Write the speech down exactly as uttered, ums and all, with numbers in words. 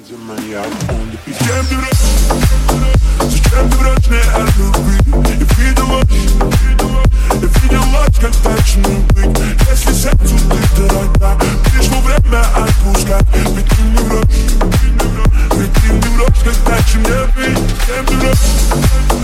Зачем ты врешь? Зачем ты врешь мне о любви? Я видел ложь, я видел ложь, как точно быть. Если сердцу ты дорога, пришло время отпускать. Ведь ты не врешь, ведь ты не врешь, как дальше мне быть. Зачем ты врешь?